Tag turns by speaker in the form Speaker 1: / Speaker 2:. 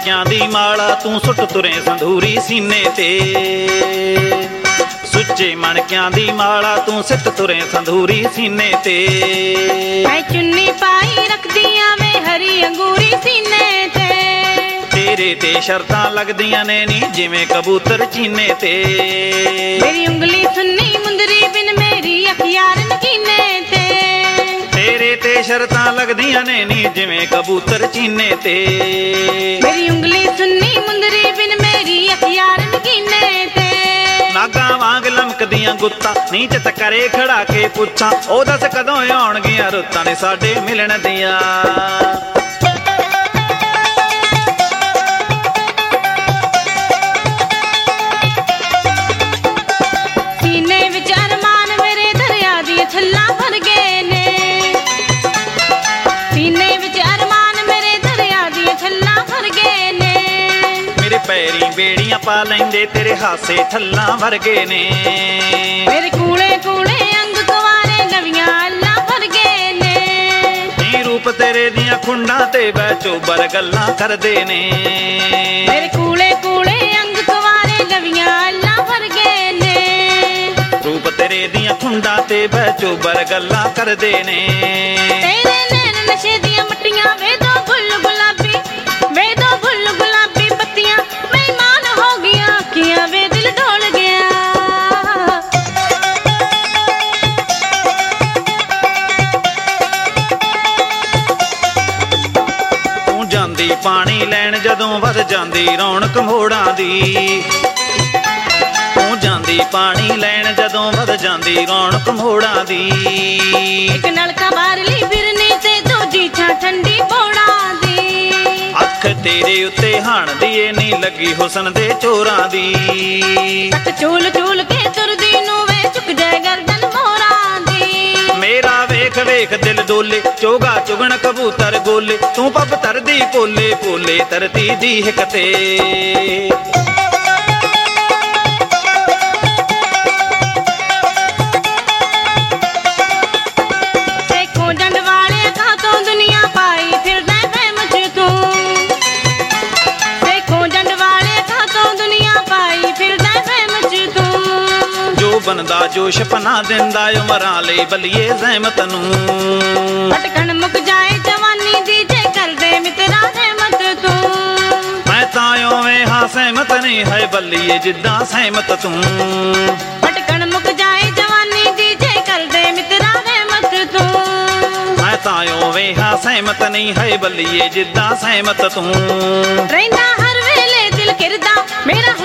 Speaker 1: ਮਣਕਿਆਂ ਦੀ ਮਾਲਾ ਤੂੰ ਸੁੱਟ ਤੁਰੇ ਸੰਧੂਰੀ ਸੀਨੇ ਤੇ। ਸੁੱਚੇ ਮਣਕਿਆਂ ਦੀ ਮਾਲਾ ਤੂੰ ਸਿੱਟ ਤੁਰੇ ਸੰਧੂਰੀ ਸੀਨੇ ਤੇ।
Speaker 2: ਮੈਂ ਚੁੰਨੀ ਪਾਈ ਰੱਖਦੀਆਂ ਵੇ ਹਰੀ ਅੰਗੂਰੀ ਸੀਨੇ ਤੇ।
Speaker 1: ਤੇਰੇ ਤੇ ਸ਼ਰਤਾਂ ਲੱਗਦੀਆਂ ਨੇ ਨੀ ਜਿਵੇਂ ਕਬੂਤਰ ਚੀਨੇ ਤੇ।
Speaker 2: ਮੇਰੀ ਉਂਗਲੀ ਸੁੰਨੀ ਮੁੰਦਰੀ ਬਿਨ ਮੇਰੀ ਅੱਖ ਯਾਰ ਨਗੀਨੇ ਤੇ।
Speaker 1: ਤੇਰੇ ਤੇ ਸ਼ਰਤਾਂ ਲੱਗਦੀਆਂ ਨੇ ਨੀ ਜਿਵੇਂ ਕਬੂਤਰ ਚੀਨੇ ਤੇ।
Speaker 2: ਮੇਰੀ ਉਂਗਲੀ ਸੁੰਨੀ ਮੁੰਦਰੀ ਬਿਨ ਮੇਰੀ ਅੱਖ ਯਾਰ ਨਗੀਨੇ ਤੇ।
Speaker 1: ਨਾਗਾਂ ਵਾਂਗ ਲਮਕਦੀਆਂ ਗੁੱਤਾਂ ਨੀ ਚਿੱਤ ਕਰੇ ਖੜਾ ਕੇ ਪੁੱਛਾਂ ਉਹ ਦੱਸ ਕਦੋਂ ਆਉਣਗੀਆਂ ਰੁੱਤਾਂ ਨੇ ਸਾਡੇ ਮਿਲਣ ਦੀਆਂ।
Speaker 2: ਸੀਨੇ ਵਿੱਚ ਅਰਮਾਨ ਮੇਰੇ ਦਰਿਆ ਦੀਆਂ ਛੱਲਾਂ ਭਰ ਗਏ ਨੇ। ਸੀਨੇ ਵਿੱਚ ਅਰਮਾਨ ਮੇਰੇ ਦਰਿਆ ਦੀਆਂ ਛੱਲਾਂ ਭਰ ਗਏ ਨੇ।
Speaker 1: ਮੇਰੇ ਪੈਰੀਂ ਬੇੜੀਆਂ ਪਾ ਲੈਂਦੇ ਤੇਰੇ ਹਾਸੇ ਠੱਲਾਂ ਵਰਗੇ ਨੇ।
Speaker 2: ਮੇਰੇ ਕੂਲੇ ਕੂਲੇ ਅੰਗ ਕੁਆਰੇ ਨਵੀਆਂ ਅੱਲਾਂ ਭਰ ਗਏ ਨੇ।
Speaker 1: ਨੀ ਰੂਪ ਤੇਰੇ ਦੀਆਂ ਖੁੰਡਾਂ ਤੇ ਬਹਿ ਚੋਬਰ ਗੱਲਾਂ ਕਰਦੇ ਨੇ।
Speaker 2: ਮੇਰੇ ਕੂਲੇ ਕੂਲੇ ਅੰਗ ਕੁਆਰੇ ਨਵੀਆਂ ਅੱਲਾਂ ਭਰ ਗਏ ਨੇ।
Speaker 1: ਰੂਪ ਤੇਰੇ ਦੀਆਂ ਖੁੰਡਾਂ ਤੇ ਬਹਿ ਚੋਬਰ ਗੱਲਾਂ ਕਰਦੇ ਨੇ।
Speaker 2: ਤੇਰੇ ਨੈਣ ਨਸ਼ੇ ਦੀਆਂ ਮੱਟੀਆਂ ਵੇ ਦੋ ਫੁੱਲ ਗੁਲਾਬੀ ਵੇ ਦੋ ਫੁੱਲ ਗੁਲਾਬੀ ਪੱਤੀਆਂ ਮਹਿਮਾਨ ਹੋ ਗਈਆਂ ਅੱਖੀਆਂ ਵੇ ਦਿਲ ਡੋਲ ਗਿਆ।
Speaker 1: ਤੂੰ ਜਾਂਦੀ ਪਾਣੀ ਲੈਣ ਜਦੋਂ ਵੱਧ ਜਾਂਦੀ ਰੌਣਕ ਮੋੜਾਂ ਦੀ। ਤੂੰ ਜਾਂਦੀ ਪਾਣੀ ਲੈਣ ਜਦੋਂ ਵੱਧ ਜਾਂਦੀ ਰੌਣਕ ਮੋੜਾਂ ਦੀ।
Speaker 2: ਇੱਕ ਨਲਕਾ ਬਾਹਰਲੀ ਫਿਰਨੀ ਤੇ ਦੂਜੀ ਛਾਂ ਠੰਡੀ ਪੌੜਾਂ ਦੀ।
Speaker 1: ਅੱਖ ਤੇਰੇ ਉੱਤੇ ਹਾਣਦੀ ਏ ਨੀ ਲੱਗੀ ਹੁਸਨ ਦੇ ਚੋਰਾਂ ਦੀ।
Speaker 2: ਤੱਕ ਚੂਲ ਚੂਲ ਕੇ ਤੁਰਦੀ ਨੂੰ ਵੇ ਝੁਕ ਜਾਏ ਗਰਦਨ ਮੋਰਾਂ ਦੀ।
Speaker 1: ਮੇਰਾ ਵੇਖ ਵੇਖ ਦਿਲ ਡੋਲੇ ਚੋਗਾ ਚੁਗਣ ਕਬੂਤਰ ਗੋਲੇ ਤੂੰ ਪੱਬ ਤਰਦੀ ਪੋਲੇ ਪੋਲੇ ਤਰਤੀ ਦੀ ਹਿੱਕ ਤੇ।
Speaker 2: ਦੇਖੋ ਜੰਡ ਵਾਲੇ ਕਾਤੋਂ ਦੁਨੀਆ ਪਾਈ ਫਿਰਦਾ ਵਹਿਮ ਚ ਤੂੰ। ਦੇਖੋ ਜੰਡ ਵਾਲੇ ਕਾਤੋਂ ਦੁਨੀਆ ਪਾਈ ਫਿਰਦਾ ਵਹਿਮ ਚ ਤੂੰ।
Speaker 1: ਜੋ ਬਣਦਾ ਜੋਸ਼ ਪਨਾ ਦਿੰਦਾ ਉਮਰਾਂ ਲਈ ਬਲੀਏ ਜ਼ਹਿਮਤ ਨੂੰ।
Speaker 2: ਭਟਕਣ ਮੁੱਕ ਜਾਏ ਜਵਾਨੀ ਦੀ ਜੇ ਕਰਦੇ ਮਿੱਤਰਾਂ ਰਹਿਮਤ ਤੂੰ।
Speaker 1: ਮੈਂ ਤਾਂ ਓਵੇਂ ਹਾਂ ਸਹਿਮਤ ਨਹੀਂ ਹੈ ਬੱਲੀਏ ਜਿੱਦਾਂ ਸਹਿਮਤ ਤੂੰ।
Speaker 2: ਭਟਕਣ ਮੁੱਕ ਜਾਏ ਜਵਾਨੀ ਦੀ ਜੇ ਕਰਦੇ ਮਿੱਤਰਾਂ ਰਹਿਮਤ ਤੂੰ।
Speaker 1: ਮੈਂ ਤਾਂ ਓਵੇਂ ਹਾਂ ਸਹਿਮਤ ਨਹੀਂ ਹੈ ਬੱਲੀਏ ਜਿੱਦਾਂ ਸਹਿਮਤ ਤੂੰ।
Speaker 2: ਰਹਿੰਦਾ ਹਰ ਵੇਲੇ ਦਿਲ ਕਿਰਦਾ ਮੇਰਾ